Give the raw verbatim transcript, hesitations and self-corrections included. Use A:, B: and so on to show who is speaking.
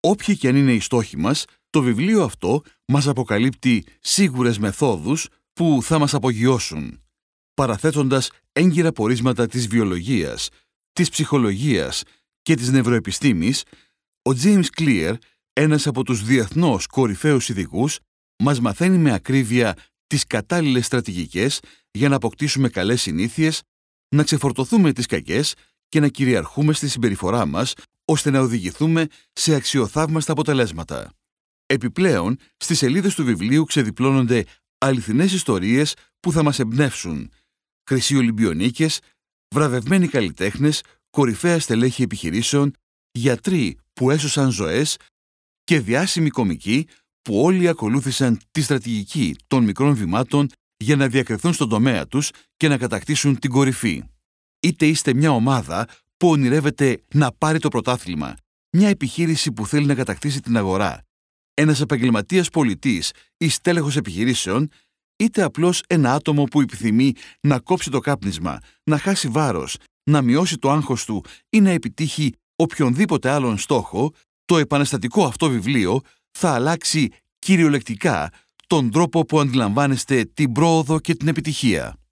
A: Όποιοι και αν είναι οι στόχοι μας, το βιβλίο αυτό μας αποκαλύπτει σίγουρες μεθόδους που θα μας απογειώσουν, παραθέτοντας έγκυρα πορίσματα της βιολογίας, της ψυχολογίας και της νευροεπιστήμης. Ο James Clear, ένας από τους διεθνώς κορυφαίους ειδικούς, μας μαθαίνει με ακρίβεια τις κατάλληλες στρατηγικές για να αποκτήσουμε καλές συνήθειες, να ξεφορτωθούμε τις κακές και να κυριαρχούμε στη συμπεριφορά μας, ώστε να οδηγηθούμε σε αξιοθαύμαστα αποτελέσματα. Επιπλέον, στις σελίδες του βιβλίου ξεδιπλώνονται αληθινές ιστορίες που θα μας εμπνεύσουν, χρυσοί Ολυμπιονίκες, βραβευμένοι καλλιτέχνες, κορυφαία στελέχη επιχειρήσεων, γιατροί που έσωσαν ζωές και διάσημοι κομικοί που όλοι ακολούθησαν τη στρατηγική των μικρών βημάτων για να διακριθούν στον τομέα τους και να κατακτήσουν την κορυφή. Είτε είστε μια ομάδα που ονειρεύεται να πάρει το πρωτάθλημα, μια επιχείρηση που θέλει να κατακτήσει την αγορά, ένας επαγγελματίας πολιτής ή στέλεχος επιχειρήσεων, είτε απλώς ένα άτομο που επιθυμεί να κόψει το κάπνισμα, να χάσει βάρος, να μειώσει το άγχος του ή να επιτύχει οποιονδήποτε άλλον στόχο, το επαναστατικό αυτό βιβλίο θα αλλάξει κυριολεκτικά τον τρόπο που αντιλαμβάνεστε την πρόοδο και την επιτυχία.